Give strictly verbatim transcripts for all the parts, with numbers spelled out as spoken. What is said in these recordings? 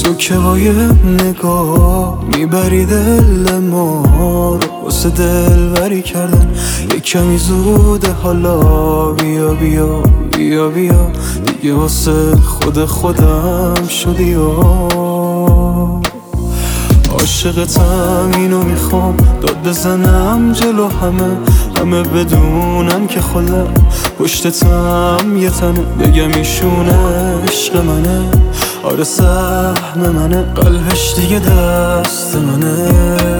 تو که با یه نگاه میبری دل ما رو، واسه دلبری کردن یه کمی زوده، حالا بیا بیا بیا بیا دیگه واسه خود خودم شدی. عاشقتم اینو میخوام داد بزنم جلو همه، همه بدونن که خودم پشتتم یه تنه، بگم ایشونه عشق منه، آره سهم منه، قلبش دیگه دست منه.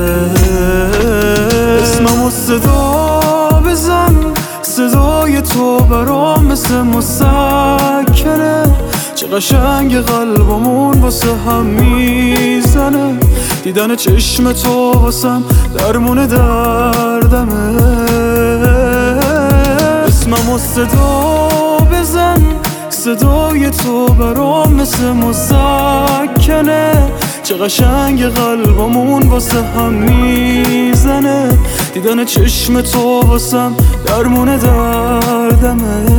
اسممو صدا بزن، صدای تو برام مثل مسکنه، چه قشنگ قلبمون واسه هم میزنه، دیدن چشم تو واسم درمون دردمه. اسممو صدا بزن، صدای تو برام مثل مسکنه، چه قشنگ قلبمون واسه هم میزنه، دیدن چشم تو واسم درمون دردمه.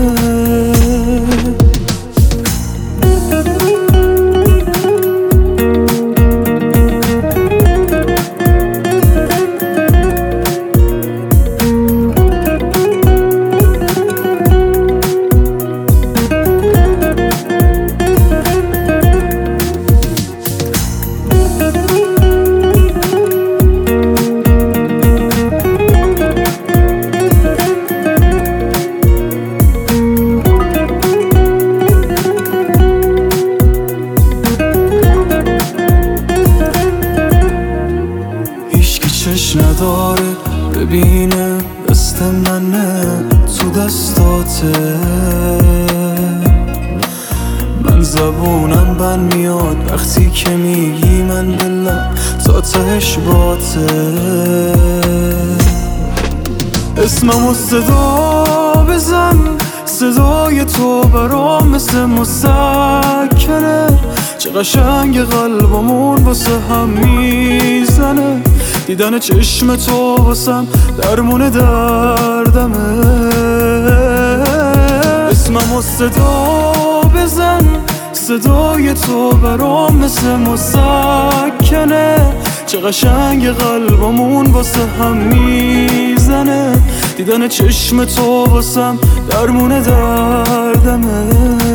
چش نداره ببینه دست منه تو دستاته، من زبونم بند میاد وقتی که میگی من دلم تا تهش باته. اسممو صدا بزن، صدای تو برام مثل مسکنه، چه قشنگ قلبمون واسه هم میزنه، دیدن چشم تو واسم درمون دردمه. اسممو صدا بزن، صدای تو برام مثل مسکنه، چه قشنگ قلبمون واسه هم میزنه، دیدن چشم تو واسم درمون دردمه.